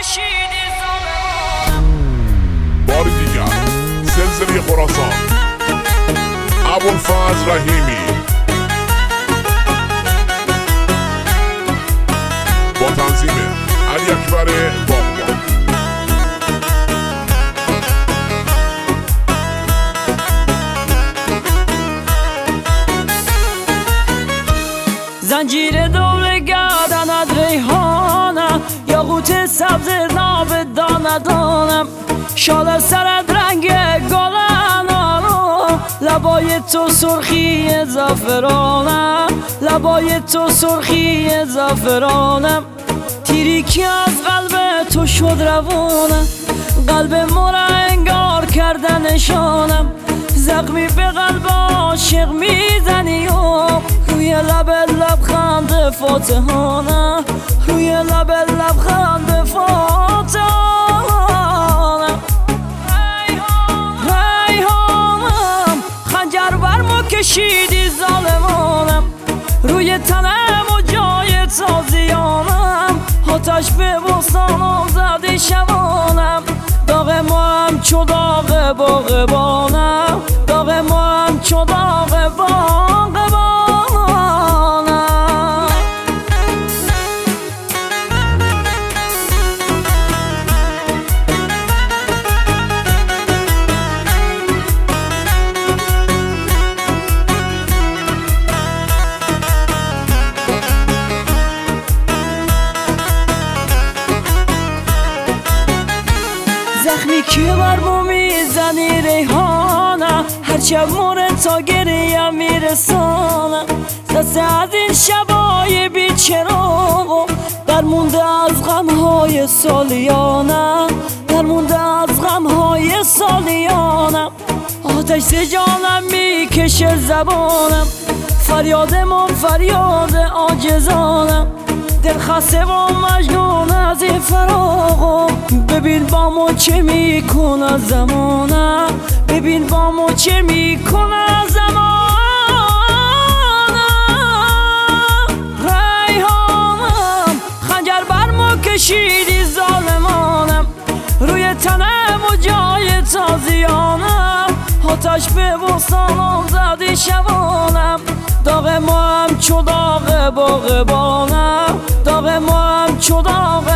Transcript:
کشیدی ظالمانم. باری دیگر زلزله خراسان، ابوالفضل رحیمی با تنظیم علی اکبر باغبان. زنجیر دور گردنت ریحانم، یاقوت سبز ناب دانه دانم، شال سرت رنگ گلنارم، لبای تو سرخی زعفرانم، لبای تو سرخی زعفرانم. تیری که از قلب تو شد روانم، قلب ما را انگار کرده نشانم، زخمی به قلب عاشق میزنی و روی لب لبخند فاتحانم، روی لب لبخند فاتحانم. ریحانم خنجر بر ما کشیدی ظالمانم، روی تنم و جای تازیانم، آتش به بستانم زدی شبانم، داغ ما هم چو داغ باغبانم، داغ ما هم چو داغ باغبانم. زخمی که بر ما میزنی ریحانم، هر شب مورد تا گریه میرسانم، دست از این شبای بیچراغم درمونده از غمهای سالیانم، درمونده از غمهای سالیانم. آتش ز جانم میکشه زبانم، فریاد من فریاد عاجزانم، دل خسته و مجنون از این فراغم، ببین با ما چه میکنه زمانم، ببین با ما چه میکنه زمانم. ریحانم خنجر بر ما کشیدی ظالمانم، روی تنم و جای تازیانم، آتش به بستانم زدی شبانم، داغ ما هم چو داغ باغبانم، داغ ما هم چو داغ